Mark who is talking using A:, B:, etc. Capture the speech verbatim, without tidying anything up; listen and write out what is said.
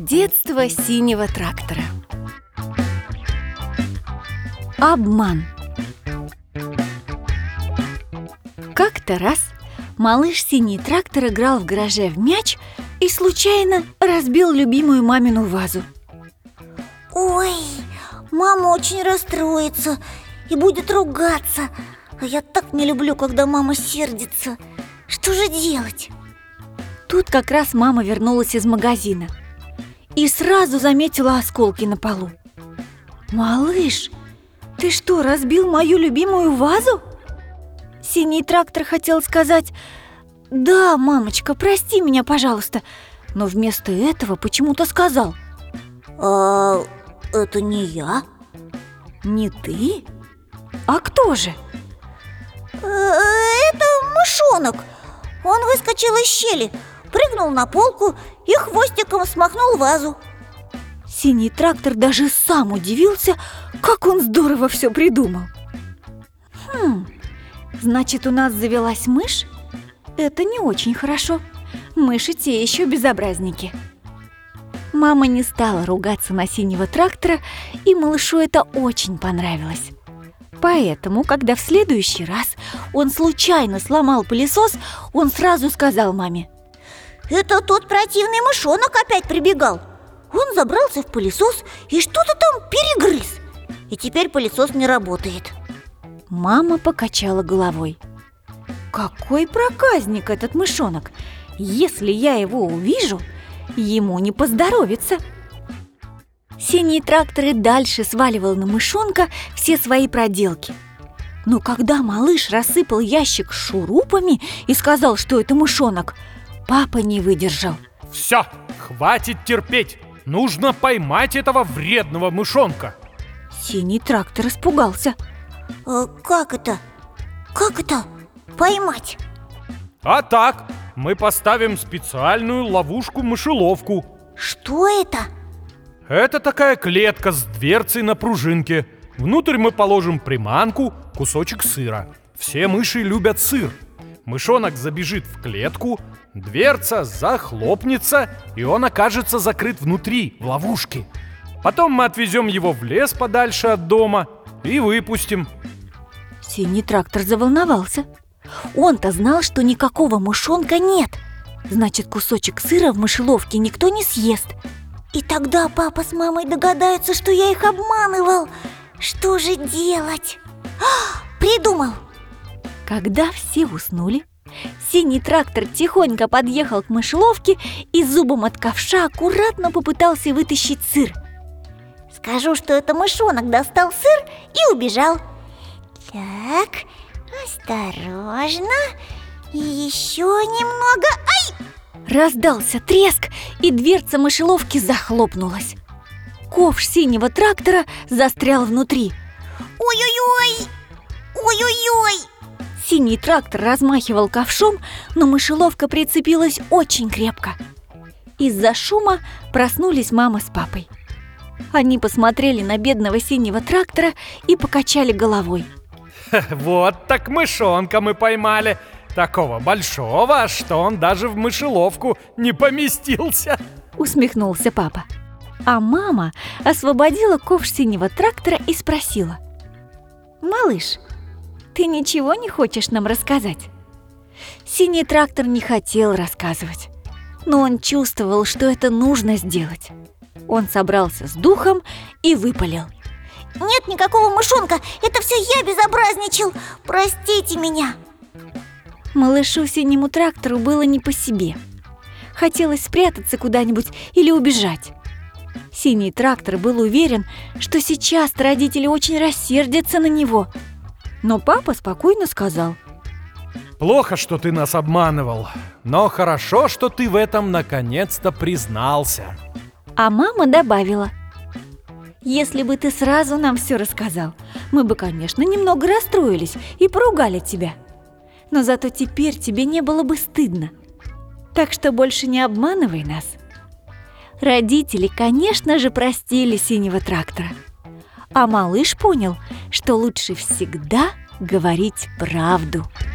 A: Детство синего трактора. Обман. Как-то раз малыш синий трактор играл в гараже в мяч и случайно разбил любимую мамину вазу.
B: Ой, мама очень расстроится и будет ругаться. А я так не люблю, когда мама сердится. Что же делать?
A: Тут как раз мама вернулась из магазина и сразу заметила осколки на полу. «Малыш, ты что, разбил мою любимую вазу?» Синий трактор хотел сказать: «Да, мамочка, прости меня, пожалуйста», но вместо этого почему-то сказал:
B: А это не я.
A: «Не ты? А кто же?»
B: Это мышонок. Он выскочил из щели, прыгнул на полку и хвостиком смахнул вазу.
A: Синий трактор даже сам удивился, как он здорово все придумал. Хм, значит, у нас завелась мышь? Это не очень хорошо. Мыши те еще безобразники. Мама не стала ругаться на синего трактора, и малышу это очень понравилось. Поэтому, когда в следующий раз он случайно сломал пылесос, он сразу сказал маме:
B: Это тот противный мышонок опять прибегал. Он забрался в пылесос и что-то там перегрыз. И теперь пылесос не работает.
A: Мама покачала головой. Какой проказник этот мышонок! Если я его увижу, ему не поздоровится. Синий трактор и дальше сваливал на мышонка все свои проделки. Но когда малыш рассыпал ящик шурупами и сказал, что это мышонок, папа не выдержал.
C: Все, хватит терпеть. Нужно поймать этого вредного мышонка.
A: Синий трактор испугался.
B: а, Как это? Как это поймать?
C: А так, мы поставим специальную ловушку-мышеловку.
B: Что это?
C: Это такая клетка с дверцей на пружинке. Внутрь мы положим приманку, кусочек сыра. Все мыши любят сыр. Мышонок забежит в клетку, дверца захлопнется, и он окажется закрыт внутри, в ловушке. Потом мы отвезем его в лес подальше от дома и выпустим.
A: Синий трактор заволновался. Он-то знал, что никакого мышонка нет. Значит, кусочек сыра в мышеловке никто не съест.
B: И тогда папа с мамой догадаются, что я их обманывал. Что же делать? А, придумал!
A: Когда все уснули, синий трактор тихонько подъехал к мышеловке и зубом от ковша аккуратно попытался вытащить сыр.
B: Скажу, что это мышонок достал сыр и убежал. Так, осторожно. И еще немного. Ай!
A: Раздался треск, и дверца мышеловки захлопнулась. Ковш синего трактора застрял внутри.
B: Ой-ой-ой! Ой-ой-ой!
A: Синий трактор размахивал ковшом, но мышеловка прицепилась очень крепко. Из-за шума проснулись мама с папой. Они посмотрели на бедного синего трактора и покачали головой.
C: Вот так мышонка мы поймали. Такого большого, что он даже в мышеловку не поместился.
A: Усмехнулся папа. А мама освободила ковш синего трактора и спросила: «Малыш, ты ничего не хочешь нам рассказать?» Синий трактор не хотел рассказывать, но он чувствовал, что это нужно сделать. Он собрался с духом и выпалил:
B: Нет никакого мышонка, это все я безобразничал. Простите меня.
A: Малышу синему трактору было не по себе. Хотелось спрятаться куда-нибудь или убежать. Синий трактор был уверен, что сейчас родители очень рассердятся на него. Но папа спокойно сказал:
C: Плохо, что ты нас обманывал, но хорошо, что ты в этом наконец-то признался.
A: А мама добавила: Если бы ты сразу нам все рассказал, мы бы, конечно, немного расстроились и поругали тебя. Но зато теперь тебе не было бы стыдно. Так что больше не обманывай нас. Родители, конечно же, простили синего трактора. А малыш понял, что лучше всегда говорить правду.